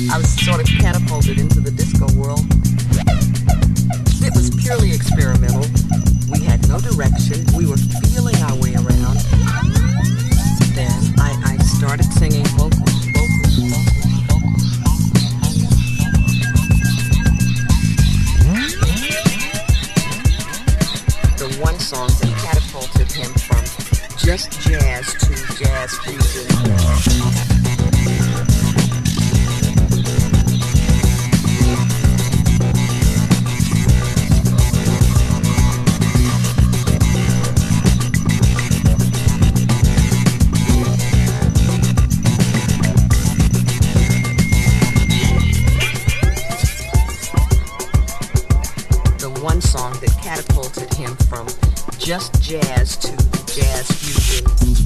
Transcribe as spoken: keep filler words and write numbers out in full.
I was sort of catapulted into the disco world. It was purely experimental. We had no direction. We were feeling our way around. Then I, I started singing vocals, vocals, vocals, vocals. The one song that catapulted him from just jazz to jazz fusion. One song that catapulted him from just jazz to jazz fusion.